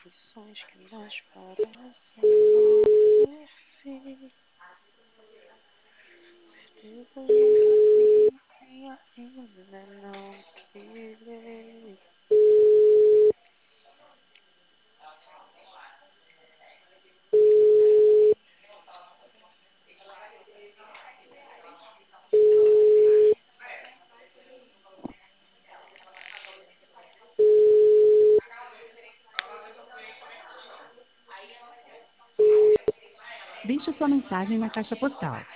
Lições que nós parecemos esquecer. Certeza nunca vi, ainda não tive. Deixe sua mensagem na caixa postal